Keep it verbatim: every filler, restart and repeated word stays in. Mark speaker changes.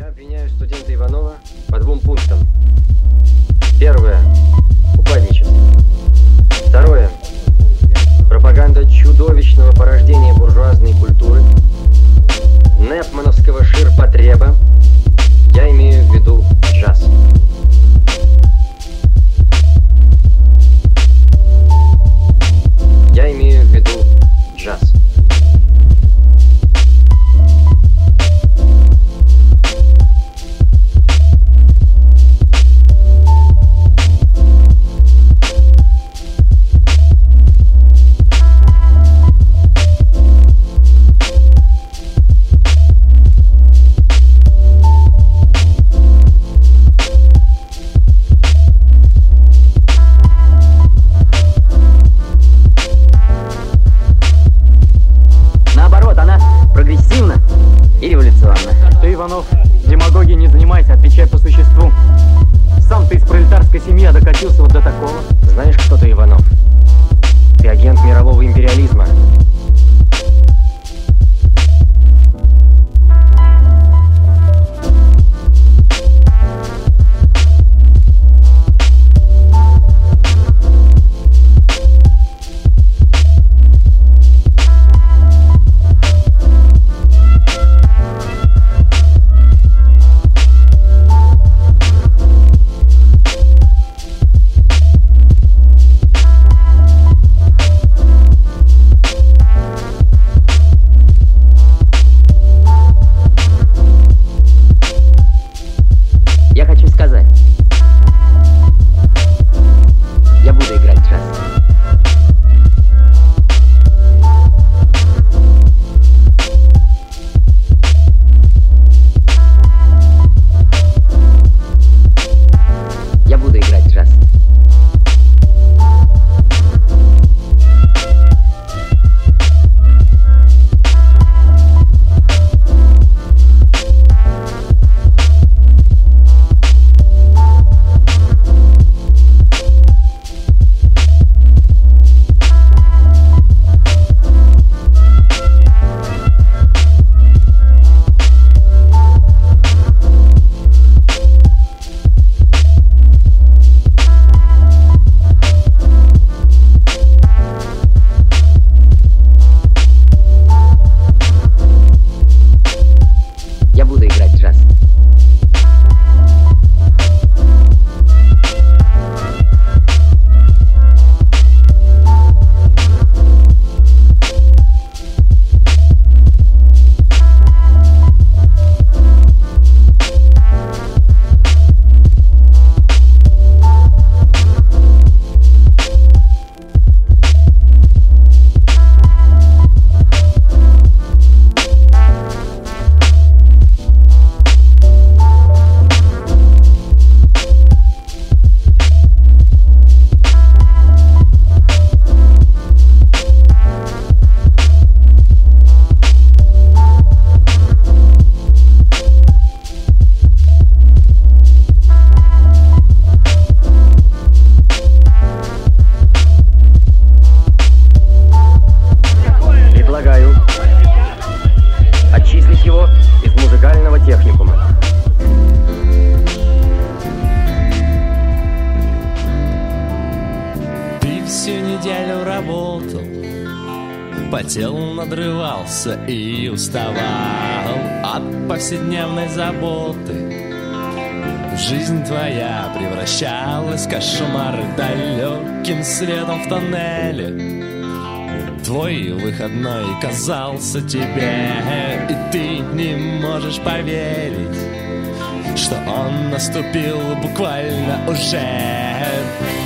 Speaker 1: Я обвиняю студента Иванова по двум пунктам. Первое – упадничество. Второе – пропаганда чудовищного порождения буржуазной культуры, непмановского ширпотреба. Я имею в виду джаз. Я имею в виду джаз.
Speaker 2: И революционно.
Speaker 3: Ты, Иванов, демагогией не занимайся, отвечай по существу. Сам ты из пролетарской семьи, а докатился вот до такого.
Speaker 1: Знаешь, кто ты, Иванов? Ты агент мирового империализма.
Speaker 2: Я хочу сказать, я буду играть джаз. Я буду играть джаз. Я буду играть джаз.
Speaker 1: Предлагаю отчислить его из музыкального техникума.
Speaker 4: Ты всю неделю работал, потел, надрывался и уставал от повседневной заботы. Жизнь твоя превращалась в кошмары далеким светом в тоннеле. Твой выходной казался тебе, и ты не можешь поверить, что он наступил буквально уже.